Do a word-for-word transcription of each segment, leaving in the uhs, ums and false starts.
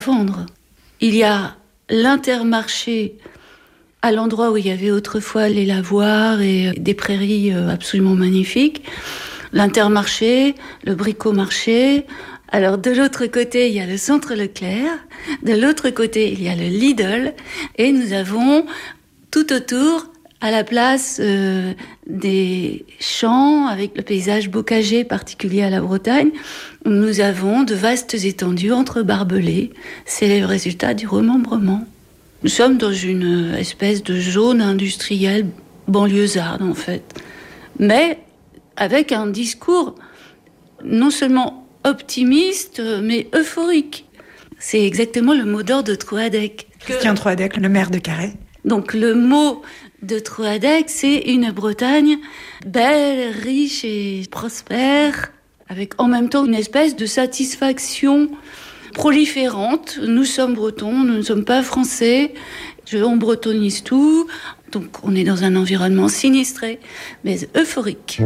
s'expandre. Il y a l'Intermarché à l'endroit où il y avait autrefois les lavoirs et des prairies absolument magnifiques. L'Intermarché, le Bricomarché. Alors de l'autre côté, il y a le Centre Leclerc. De l'autre côté, il y a le Lidl. Et nous avons tout autour, à la place euh, des champs, avec le paysage bocagé particulier à la Bretagne, nous avons de vastes étendues entre barbelés. C'est le résultat du remembrement. Nous sommes dans une espèce de zone industrielle banlieusarde, en fait. Mais avec un discours non seulement optimiste, mais euphorique. C'est exactement le mot d'ordre de Troadec. Christian Troadec, le maire de Carhaix. Donc le mot de Troadec, c'est une Bretagne belle, riche et prospère, avec en même temps une espèce de satisfaction proliférante. Nous sommes bretons, nous ne sommes pas français, on bretonise tout, donc on est dans un environnement sinistré, mais euphorique.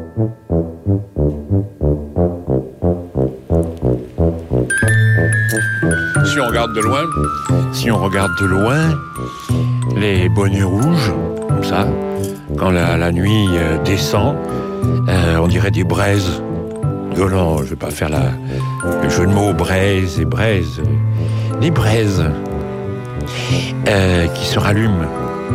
Si on regarde de loin, si on regarde de loin, les bonnets rouges, comme ça, quand la, la nuit euh, descend, euh, on dirait des braises. Oh non, je ne vais pas faire la, le jeu de mots braise et braise. Les braises euh, qui se rallument,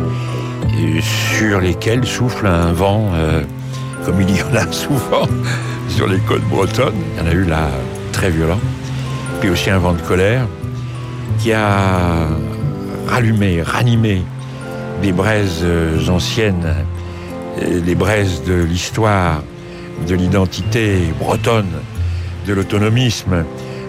et sur lesquelles souffle un vent, euh, comme il y en a souvent sur les côtes bretonnes. Il y en a eu là très violent. Puis aussi un vent de colère qui a rallumé, ranimé des braises anciennes, les braises de l'histoire, de l'identité bretonne, de l'autonomisme,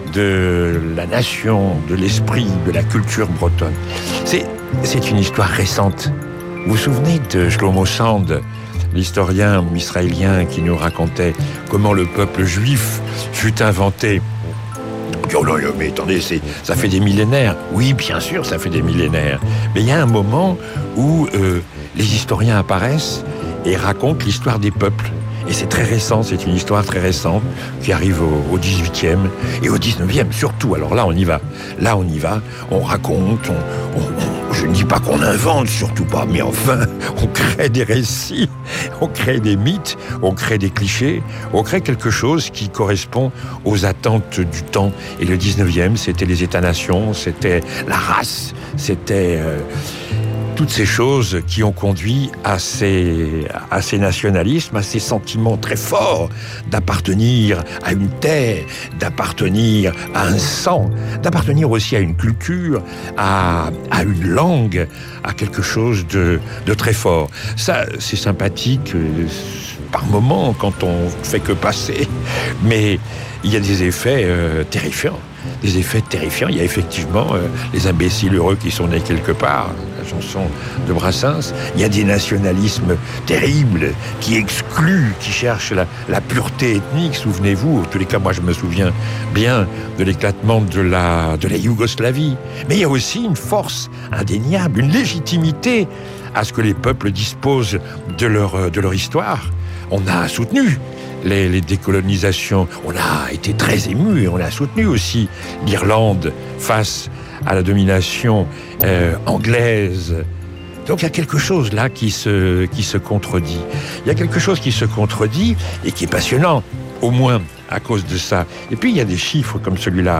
de la nation, de l'esprit, de la culture bretonne. C'est, c'est une histoire récente. Vous vous souvenez de Shlomo Sand, l'historien israélien qui nous racontait comment le peuple juif fut inventé? Oh non, mais attendez, c'est, ça fait des millénaires. Oui, bien sûr, ça fait des millénaires. Mais il y a un moment où euh, les historiens apparaissent et racontent l'histoire des peuples. Et c'est très récent, c'est une histoire très récente qui arrive au, au dix-huitième et au dix-neuvième surtout. Alors là, on y va. Là, on y va. On raconte. On, on, on, je ne dis pas qu'on invente, surtout pas. Mais enfin, on crée des récits, on crée des mythes, on crée des clichés, on crée quelque chose qui correspond aux attentes du temps. Et le dix-neuvième, c'était les États-nations, c'était la race, c'était... Euh, toutes ces choses qui ont conduit à ces, à ces nationalismes, à ces sentiments très forts d'appartenir à une terre, d'appartenir à un sang, d'appartenir aussi à une culture, à, à une langue, à quelque chose de, de très fort. Ça, c'est sympathique euh, par moments quand on fait que passer, mais il y a des effets euh, terrifiants. Des effets terrifiants. Il y a effectivement euh, les imbéciles heureux qui sont nés quelque part, la chanson de Brassens. Il y a des nationalismes terribles qui excluent, qui cherchent la, la pureté ethnique. Souvenez-vous, en tous les cas, moi je me souviens bien de l'éclatement de la, de la Yougoslavie. Mais il y a aussi une force indéniable, une légitimité à ce que les peuples disposent de leur, de leur histoire. On a soutenu Les, les décolonisations. On a été très émus et on a soutenu aussi l'Irlande face à la domination euh, anglaise. Donc il y a quelque chose là qui se, qui se contredit. Il y a quelque chose qui se contredit et qui est passionnant, au moins à cause de ça. Et puis il y a des chiffres comme celui-là.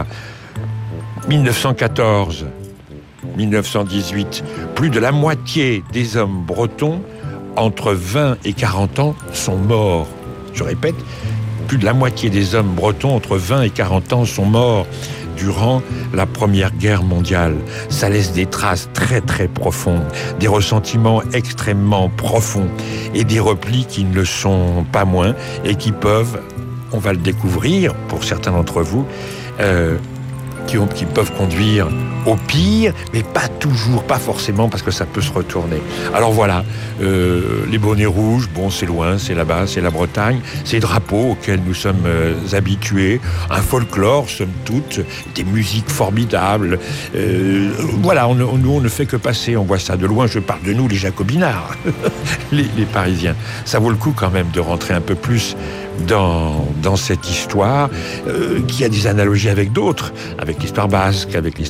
dix-neuf cent quatorze, dix-neuf cent dix-huit, plus de la moitié des hommes bretons entre vingt et quarante ans sont morts. Je répète, plus de la moitié des hommes bretons entre vingt et quarante ans sont morts durant la Première Guerre mondiale. Ça laisse des traces très très profondes, des ressentiments extrêmement profonds et des replis qui ne le sont pas moins et qui peuvent, on va le découvrir pour certains d'entre vous, euh, qui, ont, qui peuvent conduire au pire, mais pas toujours, pas forcément, parce que ça peut se retourner. Alors voilà, euh, les bonnets rouges, bon, c'est loin, c'est là-bas, c'est la Bretagne, ces drapeaux auxquels nous sommes euh, habitués, un folklore, somme toute, des musiques formidables. Euh, voilà, on, on, nous, on ne fait que passer, on voit ça de loin. Je parle de nous, les jacobinards, les, les Parisiens. Ça vaut le coup quand même de rentrer un peu plus dans, dans cette histoire, euh, qui a des analogies avec d'autres, avec l'histoire basque, avec l'histoire